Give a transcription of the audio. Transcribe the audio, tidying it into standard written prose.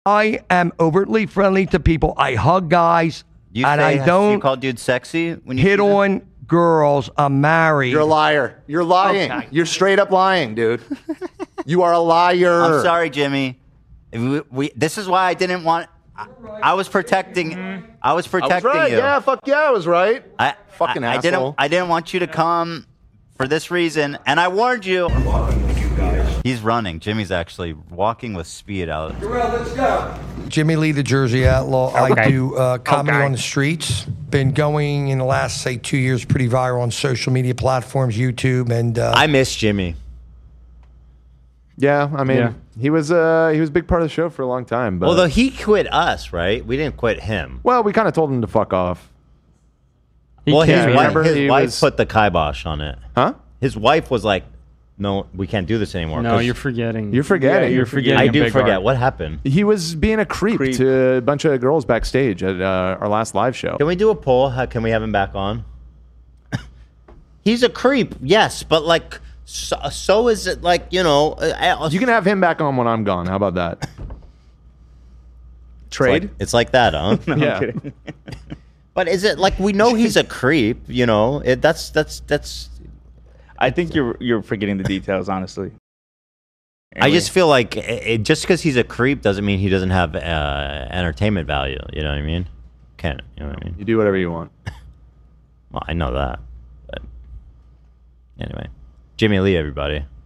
I am overtly friendly to people. I hug guys, You and I you don't call dudes sexy when you hit see them? on girls. I'm married. You're a liar. You're lying. Okay. You're straight up lying, dude. You are a liar. I'm sorry, Jimmy. This is why I didn't want. I was protecting. I was I protecting was right. you. Yeah, fuck yeah, I was right. Fucking I asshole. I didn't want you to come for this reason, and I warned you. He's running. Jimmy's actually walking with speed out. Let's go. Jimmy Lee, the Jersey Outlaw. I do comedy on the streets. Been going in the last, say, 2 years, pretty viral on social media platforms, YouTube, and I miss Jimmy. Yeah, I mean, he was a big part of the show for a long time. But Although he quit us, right? We didn't quit him. well, we kind of told him to fuck off. Well, his remember wife, he his wife was- put the kibosh on it. Huh? His wife was like, "No, we can't do this anymore." No, you're forgetting. You're forgetting. Yeah, you're forgetting. I a do big forget part. what happened. He was being a creep to a bunch of girls backstage at our last live show. Can we do a poll? Can we have him back on? He's a creep, yes, but like, so is it like, you know? You can have him back on when I'm gone. How about that? Trade? It's like that, huh? No, I'm Yeah. kidding. But is it like we know he's a creep? You know, that's. I think you're forgetting the details, honestly. I just feel like just because he's a creep doesn't mean he doesn't have entertainment value. You know what I mean? You know what I mean? You do whatever you want. Well, I know that. But anyway, Jimmy Lee, everybody.